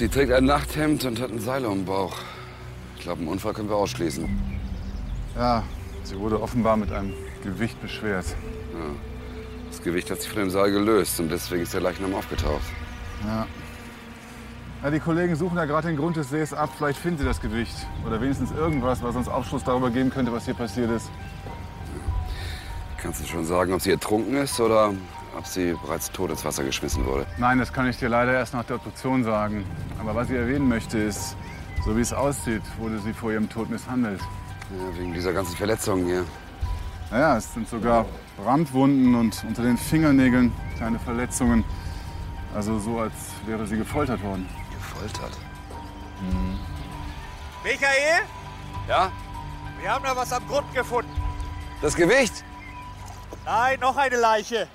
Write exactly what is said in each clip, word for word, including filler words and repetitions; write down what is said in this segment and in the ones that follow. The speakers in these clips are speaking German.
Sie trägt ein Nachthemd und hat ein Seil um den Bauch. Ich glaube, einen Unfall können wir ausschließen. Ja, sie wurde offenbar mit einem Gewicht beschwert. Ja. Das Gewicht hat sich von dem Seil gelöst und deswegen ist der Leichnam aufgetaucht. Ja. Ja, die Kollegen suchen ja gerade den Grund des Sees ab. Vielleicht finden sie das Gewicht. Oder wenigstens irgendwas, was uns Aufschluss darüber geben könnte, was hier passiert ist. Kannst du schon sagen, ob sie ertrunken ist oder ob sie bereits tot ins Wasser geschmissen wurde? Nein, das kann ich dir leider erst nach der Obduktion sagen. Aber was ich erwähnen möchte ist, so wie es aussieht, wurde sie vor ihrem Tod misshandelt. Ja, wegen dieser ganzen Verletzungen hier. Naja, es sind sogar Brandwunden und unter den Fingernägeln kleine Verletzungen. Also so, als wäre sie gefoltert worden. Gefoltert? Mhm. Michael? Ja? Wir haben da was am Grund gefunden. Das Gewicht? Nein, noch eine Leiche.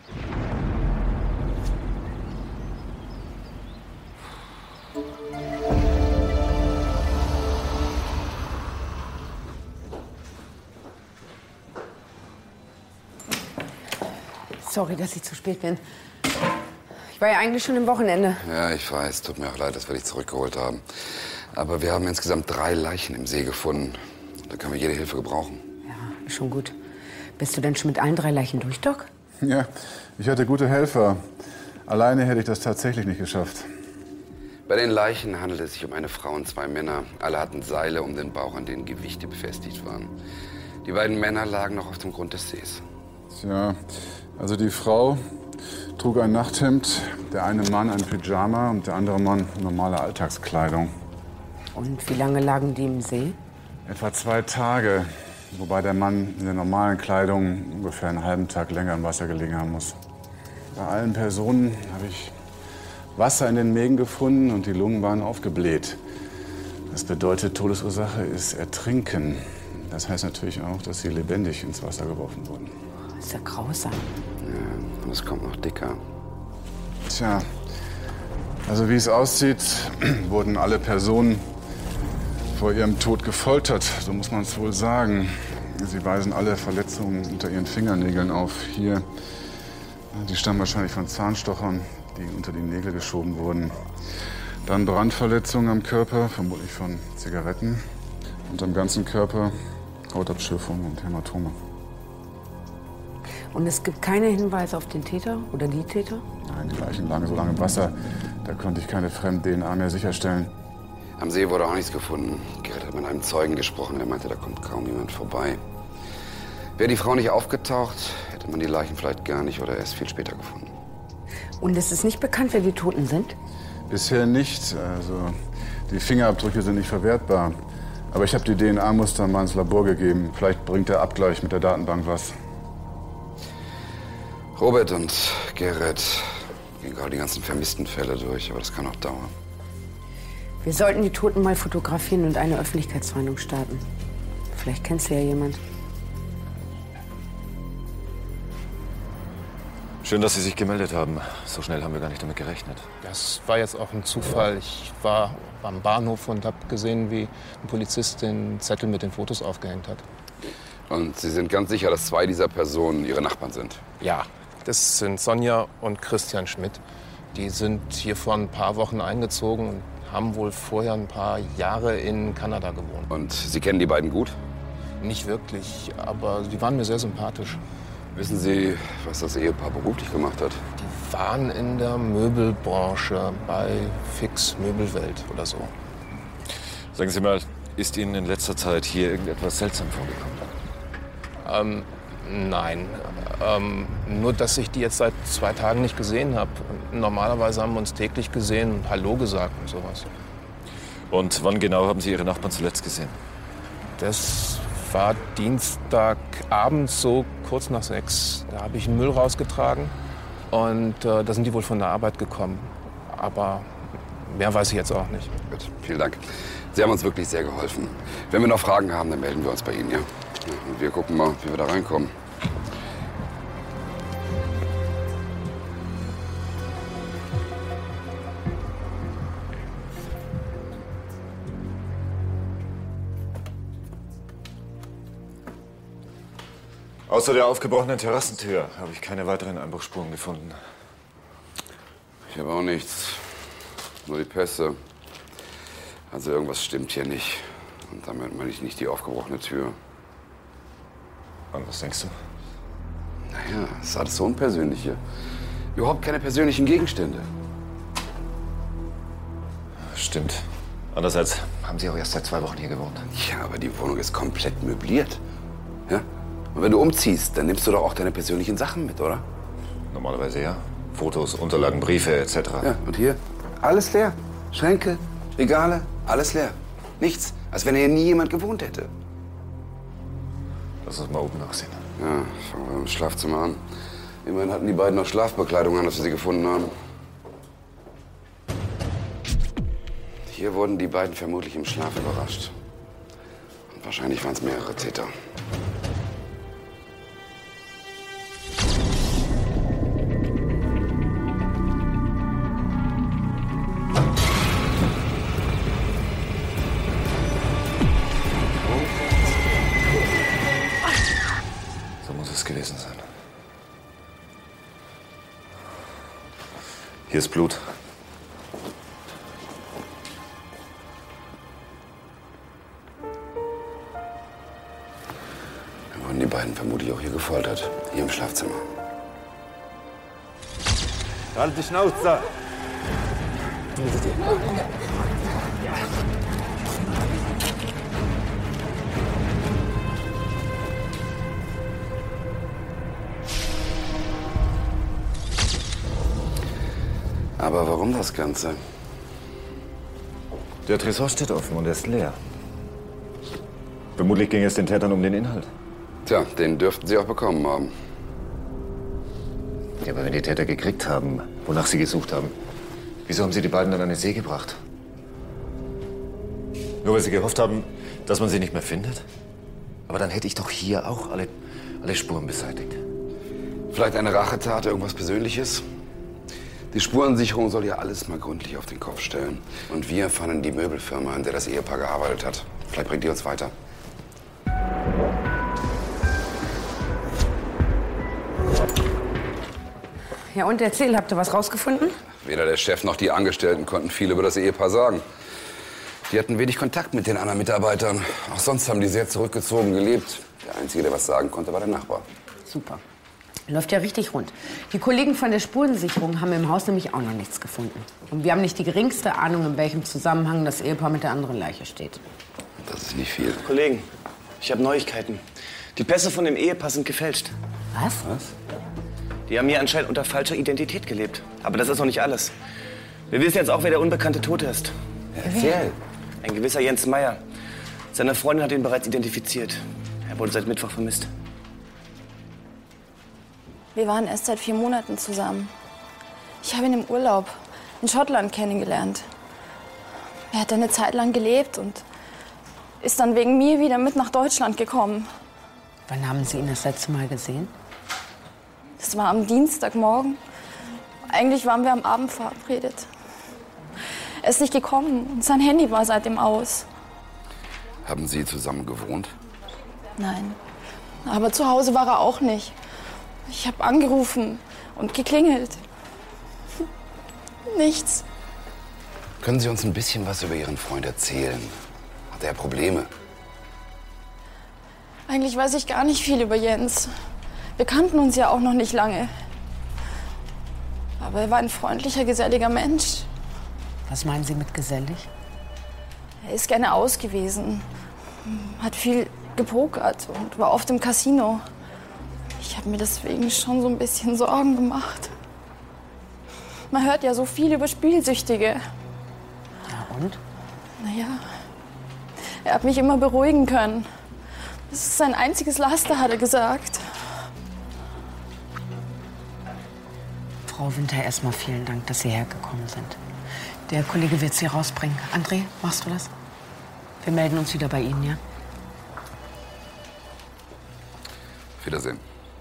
Sorry, dass ich zu spät bin. Ich war ja eigentlich schon im Wochenende. Ja, ich weiß. Tut mir auch leid, dass wir dich zurückgeholt haben. Aber wir haben insgesamt drei Leichen im See gefunden. Da können wir jede Hilfe gebrauchen. Ja, schon gut. Bist du denn schon mit allen drei Leichen durch, Doc? Ja, ich hatte gute Helfer. Alleine hätte ich das tatsächlich nicht geschafft. Bei den Leichen handelt es sich um eine Frau und zwei Männer. Alle hatten Seile um den Bauch, an denen Gewichte befestigt waren. Die beiden Männer lagen noch auf dem Grund des Sees. Tja, also die Frau trug ein Nachthemd, der eine Mann ein Pyjama und der andere Mann normale Alltagskleidung. Und wie lange lagen die im See? Etwa zwei Tage, wobei der Mann in der normalen Kleidung ungefähr einen halben Tag länger im Wasser gelegen haben muss. Bei allen Personen habe ich Wasser in den Mägen gefunden und die Lungen waren aufgebläht. Das bedeutet, Todesursache ist Ertrinken. Das heißt natürlich auch, dass sie lebendig ins Wasser geworfen wurden. Das ist ja grausam. Ja, und es kommt noch dicker. Tja, also wie es aussieht, wurden alle Personen vor ihrem Tod gefoltert, so muss man es wohl sagen. Sie weisen alle Verletzungen unter ihren Fingernägeln auf. Hier, die stammen wahrscheinlich von Zahnstochern, die unter die Nägel geschoben wurden. Dann Brandverletzungen am Körper, vermutlich von Zigaretten. Und am ganzen Körper Hautabschürfungen und Hämatome. Und es gibt keine Hinweise auf den Täter oder die Täter? Nein, die Leichen lagen so lange im Wasser, da konnte ich keine fremde D N A mehr sicherstellen. Am See wurde auch nichts gefunden. Gerrit hat mit einem Zeugen gesprochen, der meinte, da kommt kaum jemand vorbei. Wäre die Frau nicht aufgetaucht, hätte man die Leichen vielleicht gar nicht oder erst viel später gefunden. Und es ist nicht bekannt, wer die Toten sind? Bisher nicht. Also, die Fingerabdrücke sind nicht verwertbar. Aber ich habe die D N A-Muster mal ins Labor gegeben. Vielleicht bringt der Abgleich mit der Datenbank was. Robert und Gerrit gehen gerade die ganzen vermissten Fälle durch, aber das kann auch dauern. Wir sollten die Toten mal fotografieren und eine Öffentlichkeitsfahndung starten. Vielleicht kennst du ja jemand. Schön, dass Sie sich gemeldet haben. So schnell haben wir gar nicht damit gerechnet. Das war jetzt auch ein Zufall. Ich war am Bahnhof und habe gesehen, wie ein Polizist den Zettel mit den Fotos aufgehängt hat. Und Sie sind ganz sicher, dass zwei dieser Personen Ihre Nachbarn sind? Ja, das sind Sonja und Christian Schmidt. Die sind hier vor ein paar Wochen eingezogen und haben wohl vorher ein paar Jahre in Kanada gewohnt. Und Sie kennen die beiden gut? Nicht wirklich, aber die waren mir sehr sympathisch. Wissen Sie, was das Ehepaar beruflich gemacht hat? Die waren in der Möbelbranche bei Fix Möbelwelt oder so. Sagen Sie mal, ist Ihnen in letzter Zeit hier irgendetwas seltsam vorgekommen? Ähm, nein. Ähm, nur, dass ich die jetzt seit zwei Tagen nicht gesehen habe. Normalerweise haben wir uns täglich gesehen und Hallo gesagt und sowas. Und wann genau haben Sie Ihre Nachbarn zuletzt gesehen? Das war Dienstagabend, so kurz nach sechs. Da habe ich den Müll rausgetragen und äh, da sind die wohl von der Arbeit gekommen. Aber mehr weiß ich jetzt auch nicht. Gut, vielen Dank. Sie haben uns wirklich sehr geholfen. Wenn wir noch Fragen haben, dann melden wir uns bei Ihnen, ja? Und wir gucken mal, wie wir da reinkommen. Außer der aufgebrochenen Terrassentür habe ich keine weiteren Einbruchsspuren gefunden. Ich habe auch nichts. Nur die Pässe. Also irgendwas stimmt hier nicht. Und damit meine ich nicht die aufgebrochene Tür. Und was denkst du? Naja, das ist alles so unpersönlich hier. Überhaupt keine persönlichen Gegenstände. Stimmt. Andererseits haben Sie auch erst seit zwei Wochen hier gewohnt. Ja, aber die Wohnung ist komplett möbliert. Ja? Und wenn du umziehst, dann nimmst du doch auch deine persönlichen Sachen mit, oder? Normalerweise ja. Fotos, Unterlagen, Briefe et cetera. Ja, und hier? Alles leer. Schränke, Regale, alles leer. Nichts. Als wenn hier nie jemand gewohnt hätte. Lass uns mal oben nachsehen. Ja, fangen wir im Schlafzimmer an. Immerhin hatten die beiden noch Schlafbekleidung an, als wir sie gefunden haben. Hier wurden die beiden vermutlich im Schlaf überrascht. Und wahrscheinlich waren es mehrere Täter. So muss es gewesen sein. Hier ist Blut. Dann wurden die beiden vermutlich auch hier gefoltert. Hier im Schlafzimmer. Halt die Schnauze! Aber warum das Ganze? Der Tresor steht offen und er ist leer. Vermutlich ging es den Tätern um den Inhalt. Tja, den dürften sie auch bekommen haben. Ja, aber wenn die Täter gekriegt haben, wonach sie gesucht haben, wieso haben sie die beiden dann an den See gebracht? Nur weil sie gehofft haben, dass man sie nicht mehr findet? Aber dann hätte ich doch hier auch alle, alle Spuren beseitigt. Vielleicht eine Rachetat, irgendwas Persönliches? Die Spurensicherung soll ja alles mal gründlich auf den Kopf stellen. Und wir fanden die Möbelfirma, in der das Ehepaar gearbeitet hat. Vielleicht bringt die uns weiter. Ja, und erzähl, habt ihr was rausgefunden? Weder der Chef noch die Angestellten konnten viel über das Ehepaar sagen. Die hatten wenig Kontakt mit den anderen Mitarbeitern. Auch sonst haben die sehr zurückgezogen gelebt. Der Einzige, der was sagen konnte, war der Nachbar. Super. Läuft ja richtig rund. Die Kollegen von der Spurensicherung haben im Haus nämlich auch noch nichts gefunden. Und wir haben nicht die geringste Ahnung, in welchem Zusammenhang das Ehepaar mit der anderen Leiche steht. Das ist nicht viel. Kollegen, ich habe Neuigkeiten. Die Pässe von dem Ehepaar sind gefälscht. Was? Was? Die haben hier anscheinend unter falscher Identität gelebt. Aber das ist noch nicht alles. Wir wissen jetzt auch, wer der unbekannte Tote ist. Erzähl. Ein gewisser Jens Meyer. Seine Freundin hat ihn bereits identifiziert. Er wurde seit Mittwoch vermisst. Wir waren erst seit vier Monaten zusammen. Ich habe ihn im Urlaub in Schottland kennengelernt. Er hat eine Zeit lang gelebt und ist dann wegen mir wieder mit nach Deutschland gekommen. Wann haben Sie ihn das letzte Mal gesehen? Das war am Dienstagmorgen. Eigentlich waren wir am Abend verabredet. Er ist nicht gekommen und sein Handy war seitdem aus. Haben Sie zusammen gewohnt? Nein, aber zu Hause war er auch nicht. Ich habe angerufen und geklingelt. Nichts. Können Sie uns ein bisschen was über Ihren Freund erzählen? Hat er Probleme? Eigentlich weiß ich gar nicht viel über Jens. Wir kannten uns ja auch noch nicht lange. Aber er war ein freundlicher, geselliger Mensch. Was meinen Sie mit gesellig? Er ist gerne ausgewiesen, hat viel gepokert und war oft im Casino. Ich habe mir deswegen schon so ein bisschen Sorgen gemacht. Man hört ja so viel über Spielsüchtige. Ja, und? Naja, er hat mich immer beruhigen können. Das ist sein einziges Laster, hat er gesagt. Frau Winter, erstmal vielen Dank, dass Sie hergekommen sind. Der Kollege wird Sie rausbringen. André, machst du das? Wir melden uns wieder bei Ihnen, ja? Auf Wiedersehen.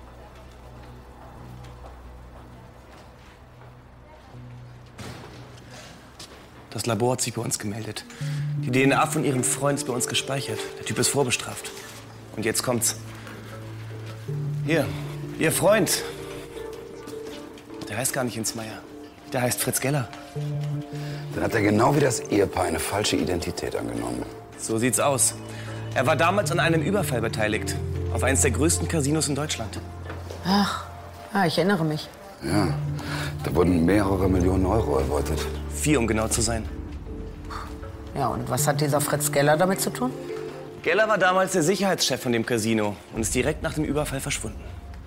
Das Labor hat sich bei uns gemeldet. Die D N A von Ihrem Freund ist bei uns gespeichert. Der Typ ist vorbestraft. Und jetzt kommt's. Hier, Ihr Freund. Der heißt gar nicht Jens Meyer. Der heißt Fritz Geller. Dann hat er genau wie das Ehepaar eine falsche Identität angenommen. So sieht's aus. Er war damals an einem Überfall beteiligt. Auf eines der größten Casinos in Deutschland. Ach, ja, ich erinnere mich. Ja, da wurden mehrere Millionen Euro erbeutet. Vier, um genau zu sein. Ja, und was hat dieser Fritz Geller damit zu tun? Geller war damals der Sicherheitschef von dem Casino und ist direkt nach dem Überfall verschwunden.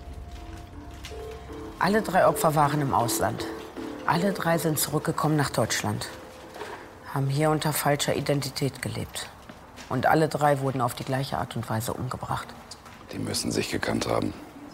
Alle drei Opfer waren im Ausland. Alle drei sind zurückgekommen nach Deutschland. Haben hier unter falscher Identität gelebt. Und alle drei wurden auf die gleiche Art und Weise umgebracht. Die müssen sich gekannt haben.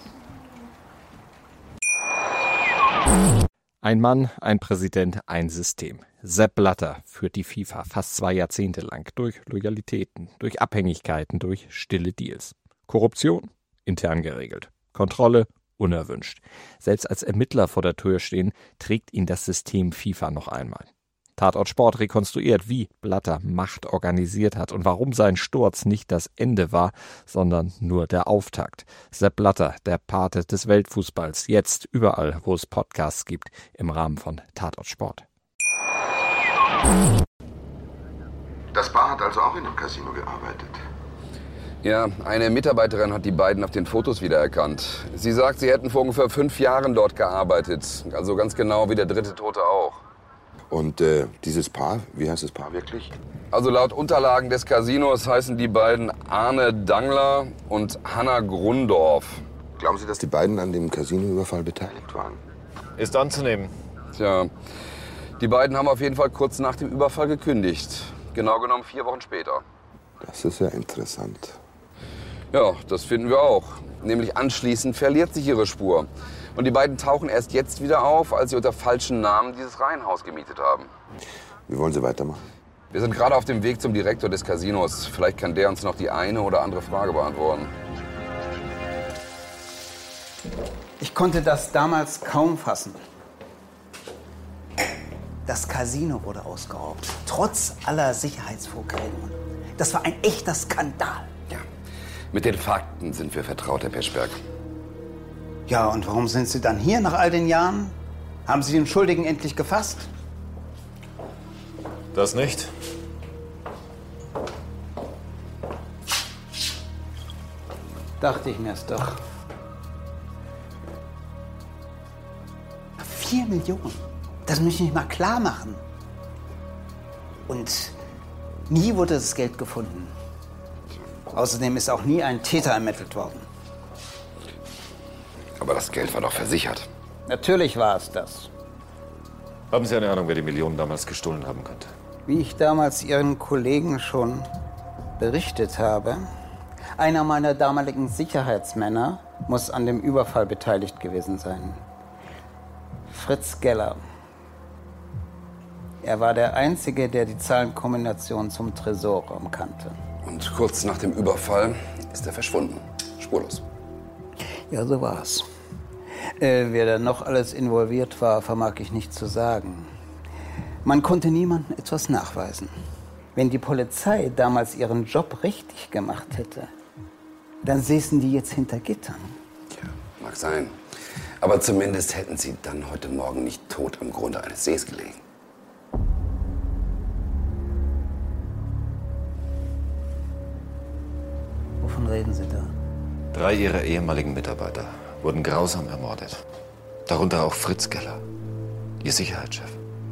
Ein Mann, ein Präsident, ein System. Sepp Blatter führt die FIFA fast zwei Jahrzehnte lang durch Loyalitäten, durch Abhängigkeiten, durch stille Deals. Korruption? Intern geregelt. Kontrolle? Unerwünscht. Selbst als Ermittler vor der Tür stehen, trägt ihn das System FIFA noch einmal. Tatort Sport rekonstruiert, wie Blatter Macht organisiert hat und warum sein Sturz nicht das Ende war, sondern nur der Auftakt. Sepp Blatter, der Pate des Weltfußballs, jetzt überall, wo es Podcasts gibt, im Rahmen von Tatort Sport. Das Paar hat also auch in dem Casino gearbeitet? Ja, eine Mitarbeiterin hat die beiden auf den Fotos wiedererkannt. Sie sagt, sie hätten vor ungefähr fünf Jahren dort gearbeitet. Also ganz genau wie der dritte Tote auch. Und äh, dieses Paar, wie heißt das Paar wirklich? Also laut Unterlagen des Casinos heißen die beiden Arne Dangler und Hanna Grundorf. Glauben Sie, dass die beiden an dem Casinoüberfall beteiligt waren? Ist anzunehmen. Tja, die beiden haben auf jeden Fall kurz nach dem Überfall gekündigt. Genau genommen vier Wochen später. Das ist ja interessant. Ja, das finden wir auch. Nämlich anschließend verliert sich ihre Spur. Und die beiden tauchen erst jetzt wieder auf, als sie unter falschen Namen dieses Reihenhaus gemietet haben. Wie wollen Sie weitermachen? Wir sind gerade auf dem Weg zum Direktor des Casinos. Vielleicht kann der uns noch die eine oder andere Frage beantworten. Ich konnte das damals kaum fassen. Das Casino wurde ausgeraubt, trotz aller Sicherheitsvorkehrungen. Das war ein echter Skandal. Ja, mit den Fakten sind wir vertraut, Herr Peschberg. Ja, und warum sind Sie dann hier nach all den Jahren? Haben Sie den Schuldigen endlich gefasst? Das nicht. Dachte ich mir's doch. Vier Millionen. Das muss ich nicht mal klar machen. Und nie wurde das Geld gefunden. Außerdem ist auch nie ein Täter ermittelt worden. Aber das Geld war doch versichert. Natürlich war es das. Haben Sie eine Ahnung, wer die Millionen damals gestohlen haben könnte? Wie ich damals Ihren Kollegen schon berichtet habe, einer meiner damaligen Sicherheitsmänner muss an dem Überfall beteiligt gewesen sein. Fritz Geller. Er war der Einzige, der die Zahlenkombination zum Tresorraum kannte. Und kurz nach dem Überfall ist er verschwunden. Spurlos. Ja, so war's. Äh, wer da noch alles involviert war, vermag ich nicht zu sagen. Man konnte niemandem etwas nachweisen. Wenn die Polizei damals ihren Job richtig gemacht hätte, dann säßen die jetzt hinter Gittern. Ja, mag sein. Aber zumindest hätten sie dann heute Morgen nicht tot am Grunde eines Sees gelegen. Wovon reden Sie da? Drei ihrer ehemaligen Mitarbeiter wurden grausam ermordet. Darunter auch Fritz Geller, ihr Sicherheitschef.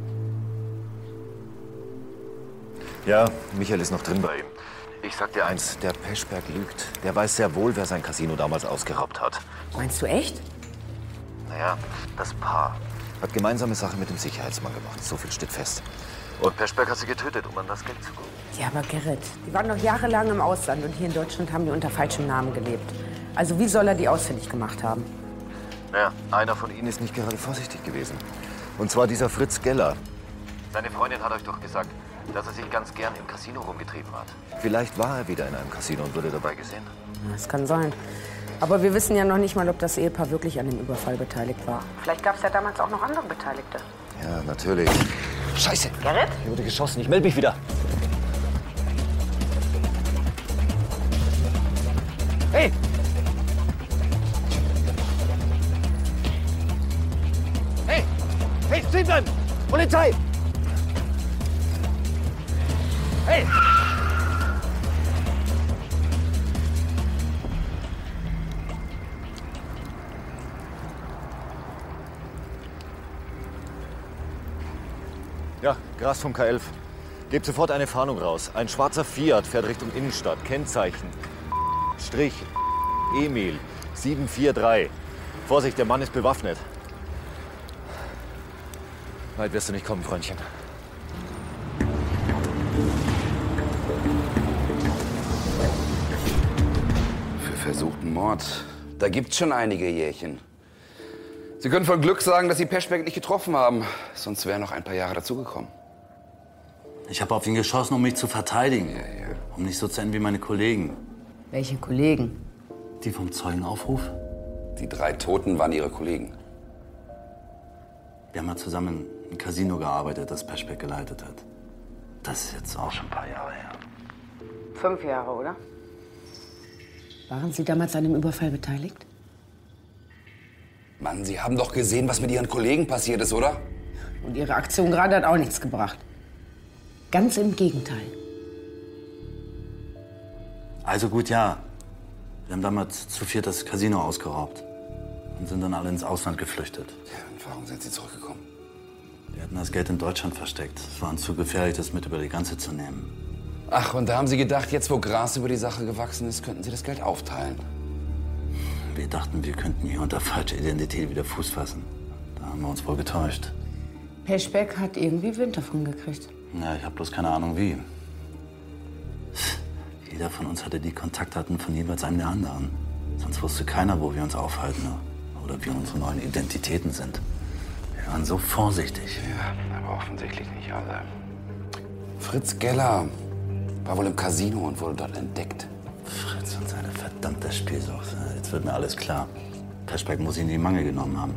Ja, Michael ist noch drin bei ihm. Ich sag dir eins, der Peschberg lügt. Der weiß sehr wohl, wer sein Casino damals ausgeraubt hat. Meinst du echt? Naja, das Paar hat gemeinsame Sache mit dem Sicherheitsmann gemacht. So viel steht fest. Und Peschberg hat sie getötet, um an das Geld zu kommen. Ja, aber Gerrit, die waren doch jahrelang im Ausland und hier in Deutschland haben die unter falschem Namen gelebt. Also wie soll er die ausfindig gemacht haben? Naja, einer von ihnen ist nicht gerade vorsichtig gewesen. Und zwar dieser Fritz Geller. Seine Freundin hat euch doch gesagt, dass er sich ganz gern im Casino rumgetrieben hat. Vielleicht war er wieder in einem Casino und wurde dabei gesehen. Das kann sein. Aber wir wissen ja noch nicht mal, ob das Ehepaar wirklich an dem Überfall beteiligt war. Vielleicht gab es ja damals auch noch andere Beteiligte. Ja, natürlich. Scheiße! Gerrit? Hier wurde geschossen. Ich melde mich wieder. Hey! Hey! Hey, stehen bleiben! Polizei! Hey! Ja, Gras vom K elf. Gebt sofort eine Fahndung raus. Ein schwarzer Fiat fährt Richtung Innenstadt. Kennzeichen. Strich. Emil. sieben vier drei. Vorsicht, der Mann ist bewaffnet. Weit wirst du nicht kommen, Freundchen. Für versuchten Mord, da gibt's schon einige Jährchen. Sie können von Glück sagen, dass Sie Peschbeck nicht getroffen haben. Sonst wären noch ein paar Jahre dazugekommen. Ich habe auf ihn geschossen, um mich zu verteidigen. Ja, ja. Um nicht so zu enden wie meine Kollegen. Welche Kollegen? Die vom Zeugenaufruf. Die drei Toten waren Ihre Kollegen. Wir haben mal zusammen im Casino gearbeitet, das Peschbeck geleitet hat. Das ist jetzt auch schon ein paar Jahre her. Fünf Jahre, oder? Waren Sie damals an dem Überfall beteiligt? Mann, Sie haben doch gesehen, was mit Ihren Kollegen passiert ist, oder? Und Ihre Aktion gerade hat auch nichts gebracht. Ganz im Gegenteil. Also gut, ja. Wir haben damals zu viert das Casino ausgeraubt. Und sind dann alle ins Ausland geflüchtet. Ja, und warum sind Sie zurückgekommen? Wir hatten das Geld in Deutschland versteckt. Es war uns zu gefährlich, das mit über die Grenze zu nehmen. Ach, und da haben Sie gedacht, jetzt wo Gras über die Sache gewachsen ist, könnten Sie das Geld aufteilen. Wir dachten, wir könnten hier unter falscher Identität wieder Fuß fassen. Da haben wir uns wohl getäuscht. Peschbeck hat irgendwie Wind davon gekriegt. Ja, ich habe bloß keine Ahnung wie. Jeder von uns hatte die Kontaktdaten von jeweils einem der anderen. Sonst wusste keiner, wo wir uns aufhalten oder wie unsere neuen Identitäten sind. Wir waren so vorsichtig. Ja, aber offensichtlich nicht alle. Fritz Geller war wohl im Casino und wurde dort entdeckt. Fritz und seine verdammte Spielsucht. Jetzt wird mir alles klar. Peschbeck muss ihn in die Mangel genommen haben.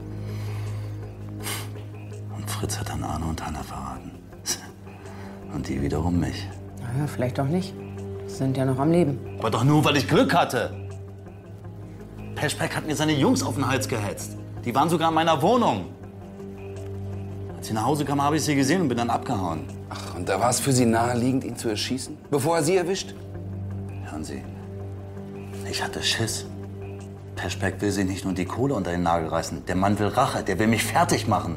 Und Fritz hat dann Arne und Hanna verraten. Und die wiederum mich. Naja, vielleicht auch nicht. Sie sind ja noch am Leben. Aber doch nur, weil ich Glück hatte. Peschbeck hat mir seine Jungs auf den Hals gehetzt. Die waren sogar in meiner Wohnung. Als ich nach Hause kam, habe ich sie gesehen und bin dann abgehauen. Ach, und da war es für Sie naheliegend, ihn zu erschießen, bevor er Sie erwischt? Hören Sie, ich hatte Schiss. Peschbeck will sich nicht nur die Kohle unter den Nagel reißen. Der Mann will Rache, der will mich fertig machen.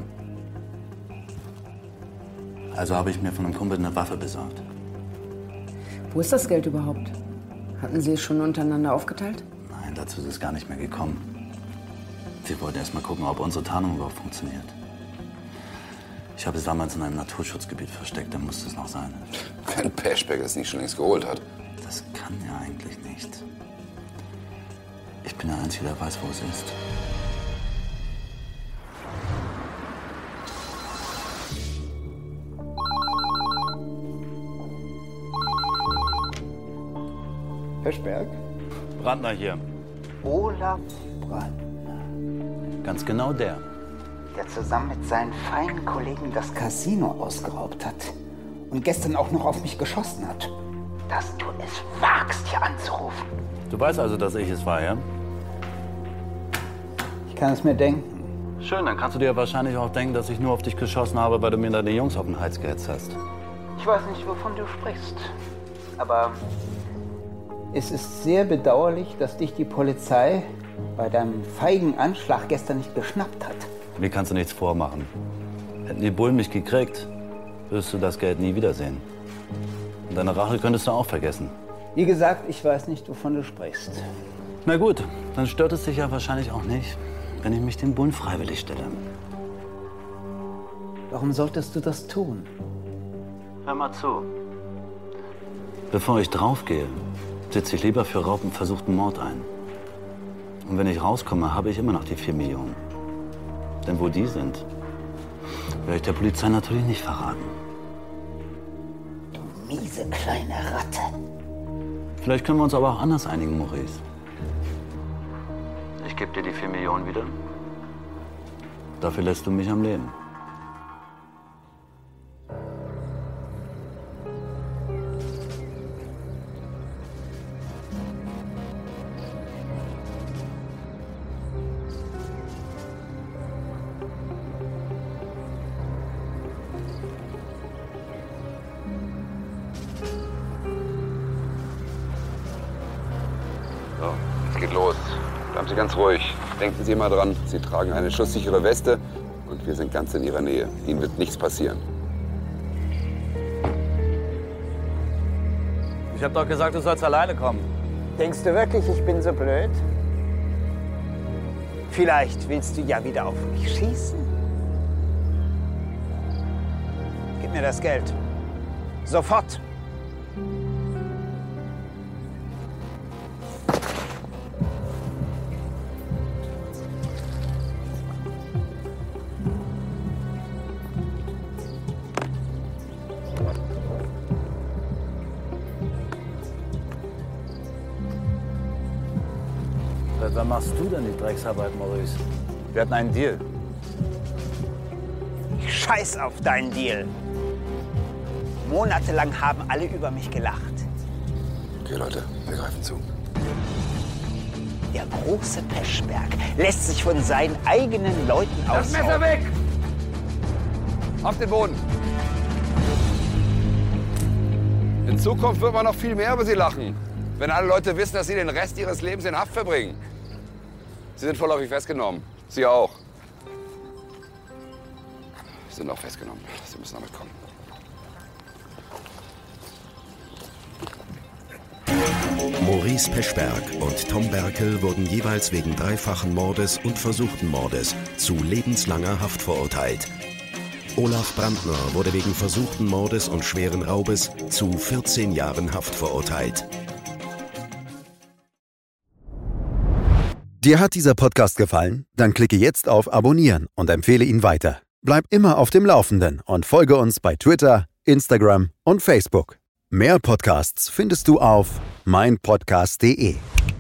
Also habe ich mir von einem Kumpel eine Waffe besorgt. Wo ist das Geld überhaupt? Hatten Sie es schon untereinander aufgeteilt? Nein, dazu ist es gar nicht mehr gekommen. Wir wollten erst mal gucken, ob unsere Tarnung überhaupt funktioniert. Ich habe es damals in einem Naturschutzgebiet versteckt, da musste es noch sein. Wenn Peschbeck es nicht schon längst geholt hat. Das kann ja eigentlich nicht. Ich bin der Einzige, der weiß, wo es ist. Peschberg? Brandner hier. Olaf Brandner. Ganz genau der. Der zusammen mit seinen feinen Kollegen das Casino ausgeraubt hat. Und gestern auch noch auf mich geschossen hat. Dass du es wagst, hier anzurufen. Du weißt also, dass ich es war, ja? Ich kann es mir denken. Schön, dann kannst du dir wahrscheinlich auch denken, dass ich nur auf dich geschossen habe, weil du mir deine Jungs auf den Hals gehetzt hast. Ich weiß nicht, wovon du sprichst. Aber es ist sehr bedauerlich, dass dich die Polizei bei deinem feigen Anschlag gestern nicht geschnappt hat. Mir kannst du nichts vormachen. Hätten die Bullen mich gekriegt, wirst du das Geld nie wiedersehen. Und deine Rache könntest du auch vergessen. Wie gesagt, ich weiß nicht, wovon du sprichst. Na gut, dann stört es dich ja wahrscheinlich auch nicht, wenn ich mich den Bullen freiwillig stelle. Warum solltest du das tun? Hör mal zu. Bevor ich draufgehe, setze ich lieber für Raub und versuchten Mord ein. Und wenn ich rauskomme, habe ich immer noch die vier Millionen. Denn wo die sind, werde ich der Polizei natürlich nicht verraten. Du miese kleine Ratte. Vielleicht können wir uns aber auch anders einigen, Maurice. Ich gebe dir die vier Millionen wieder. Dafür lässt du mich am Leben. Bleiben Sie ganz ruhig. Denken Sie immer dran, Sie tragen eine schusssichere Weste und wir sind ganz in Ihrer Nähe. Ihnen wird nichts passieren. Ich hab doch gesagt, du sollst alleine kommen. Denkst du wirklich, ich bin so blöd? Vielleicht willst du ja wieder auf mich schießen? Gib mir das Geld. Sofort. Seit wann machst du denn die Drecksarbeit, Maurice? Wir hatten einen Deal. Ich scheiß auf deinen Deal. Monatelang haben alle über mich gelacht. Okay, Leute, wir greifen zu. Der große Peschberg lässt sich von seinen eigenen Leuten aus. Das Messer weg! Auf den Boden! In Zukunft wird man noch viel mehr über Sie lachen, wenn alle Leute wissen, dass Sie den Rest Ihres Lebens in Haft verbringen. Sie sind vorläufig festgenommen. Sie auch. Sie sind auch festgenommen. Sie müssen damit kommen. Maurice Peschberg und Tom Berkel wurden jeweils wegen dreifachen Mordes und versuchten Mordes zu lebenslanger Haft verurteilt. Olaf Brandner wurde wegen versuchten Mordes und schweren Raubes zu vierzehn Jahren Haft verurteilt. Dir hat dieser Podcast gefallen? Dann klicke jetzt auf Abonnieren und empfehle ihn weiter. Bleib immer auf dem Laufenden und folge uns bei Twitter, Instagram und Facebook. Mehr Podcasts findest du auf mein podcast punkt de.